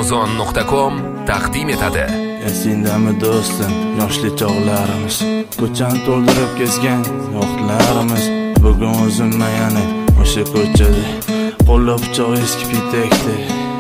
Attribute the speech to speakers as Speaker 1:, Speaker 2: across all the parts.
Speaker 1: Amazon.com taqdim etadi.
Speaker 2: Esingdami do'stim, yoshlik chog'larimiz, ko'chani to'ldirib kezgan vaqtlarimiz. Bugun o'zimni yana o'sha ko'chada qo'llab pichoq eski pitekdi.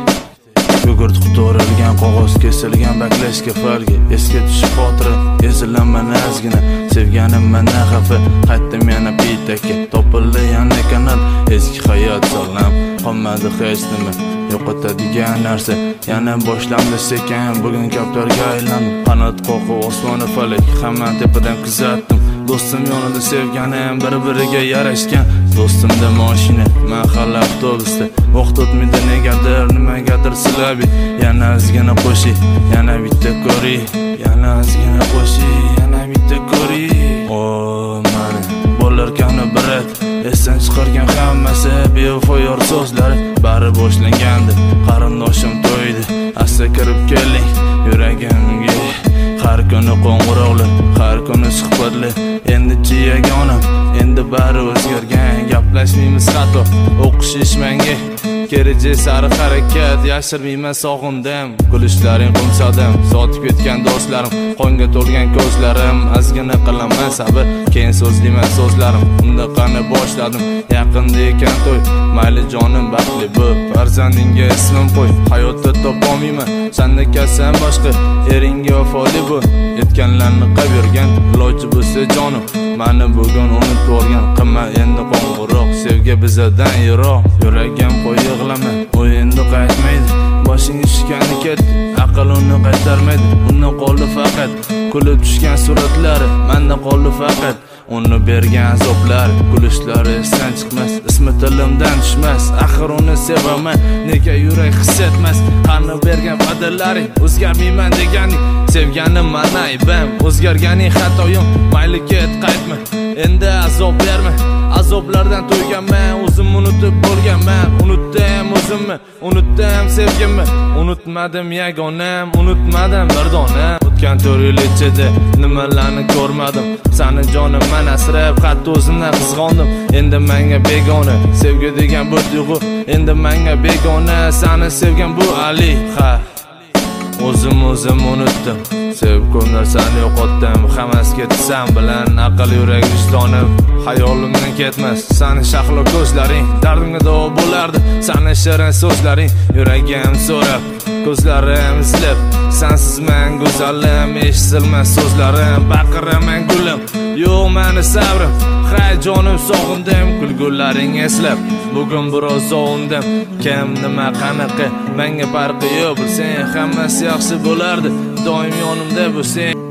Speaker 2: Yugurtib to'rilgan qog'oz, kesilgan baklashga falga, esga tushib xotira ezilaman ozgina. Sevganim mana xafa, qaytdim yana pitekka. Topildi yana kanal, eski hayot sog'lam, qolmadi hech nima. Yo'qotadigan narsa yana boshlandi sekin. Bugun kaptarga aylandim, qanot qoqib osmoni falak, hamma tepadan kuzatdim. Do'stim yonida sevganim bir-biriga yarashgan. Do'stimda mashina, mahalla avtobusda, vaqt o'tmaydi nimagadir silabi. Yana ozgina qo'shi, yana bitta ko'ri, yana ozgina qo'shi, yana bitta ko'ri. O mana bo'larkani birat, esdan chiqargan hammasi bevafo yor so'zlari. Bari boshlangandi, qarindoshim to'ydi, asta kirib keling yuragimga. Har kuni qo'ng'iroqlar, har kuni suhbatlar. Endi jiyagonam, endi bari o'zgargan. Gaplashmaymiz hatto, o'qish menga kelajak sari harakat. Yashirmayman sog'indim, kulishlaring qumsadim. Sotib ketgan do'stlarim, qonga to'lgan ko'zlarim. Ozgina qilaman sabr, keyin so'zlayman so'zlarim. Unda qani boshladim, yaqinda ekan to'y. Mayli jonim baxtli bu, farzandingga ismim qo'y. Hayotda topolmayman senda kasam boshqa, eringga vafoli bu. Yetganlarni qilib yurgan, iloji bo'lsa jonim, mani bugun unutib o'rgan. Qilma endi qo'ng'iroq, sevgi bizadan yiroq. Yuragim qo'y yig'lama, u endi qaytmaydi. Boshing tushgani ketdi, aql uni qaytarmaydi. Undan qoldi faqat kulib tushgan suratlari, menda qoldi faqat uni bergan azoblar. Kulishlari esdan chiqmas, ismi tilimdan tushmas. Axir uni sevaman, nega yurak his etmas? Qani bergan va'dalaring, o'zgarmayman deganing. Sevganim mana aybim, o'zgarganing xatoyim. Mayli ket qaytma, endi azob berma. Azoblardan to'yganman, o'zim unutib bo'lganman. Unutdim o'zimni, unutdim sevgimni. Unutmadim yagonam, unutmadim bir donam. O'tgan 4 yil ichida nimalarni ko'rmadim. Sani jonim men asrab, hatto o'zimdan qizg'ondim. Endi menga begona, sevgi degan bu tuyg'u endi menga begona. Sani sevgan bu Ali, ha. O'zim unutdim, sevib ko'p narsani yo'qotdim. Hammasi ketdi sen bilan, aql yurak vijdonim hayolimdan ketmas. Sani shahlo ko'zlaring dardimga davo bo'lardi. Sani shirin so'zlaring yuragim so'rab, ko'zlarim izlab. Sensiz men go'zalim, eshitilmas so'zlarim. Baqiraman gulim, yo'q meni sabrim. Hay jonim sog'indim, kulgularing eslab. Bugun biroz sog'indim, kim nima qanaqa menga farqi yo'q. Bilsang hammasi yaxshi bo'lardi, doim yonimda bo'lsang.